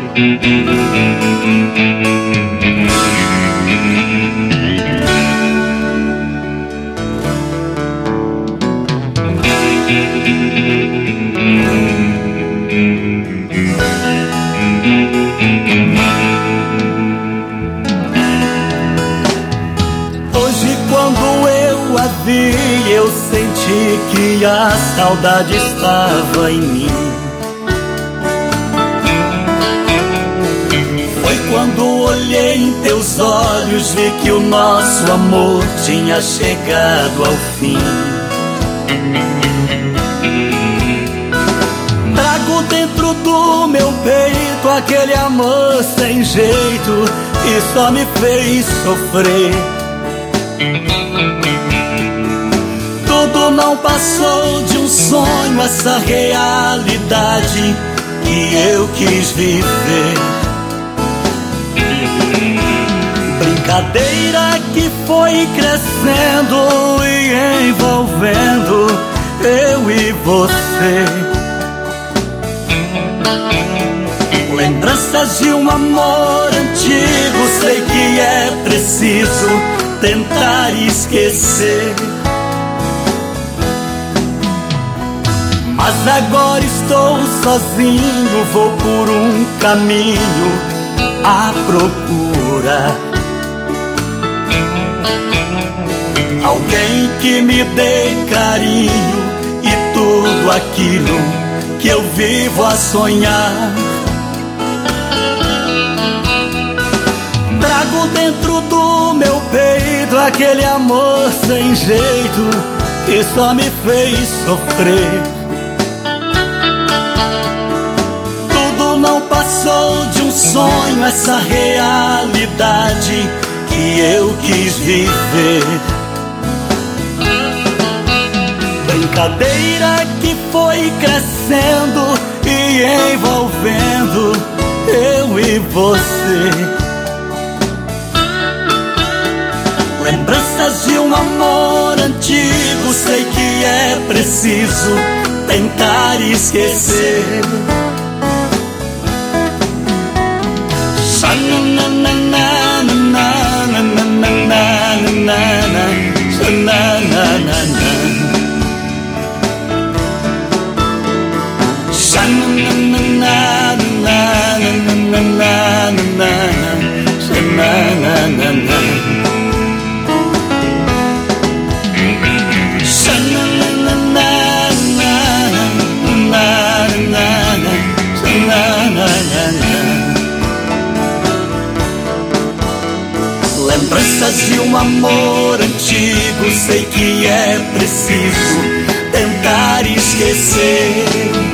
Hoje, quando eu a vi, eu senti que a saudade estava em mim. Foi quando olhei em teus olhos, vi que o nosso amor tinha chegado ao fim. Trago dentro do meu peito aquele amor sem jeito que só me fez sofrer. Tudo não passou de um sonho, essa realidade que eu quis viver. Brincadeira que foi crescendo e envolvendo eu e você. Lembranças de um amor antigo, sei que é preciso tentar esquecer. Mas agora estou sozinho, vou por um caminho à procura. Alguém que me dê carinho e tudo aquilo que eu vivo a sonhar. Trago dentro do meu peito aquele amor sem jeito que só me fez sofrer. Tudo não passou de um sonho, essa realidade que eu quis viver. Brincadeira que foi crescendo e envolvendo eu e você. Lembranças de um amor antigo, sei que é preciso tentar esquecer. Lembranças de um amor antigo, sei que é preciso tentar esquecer.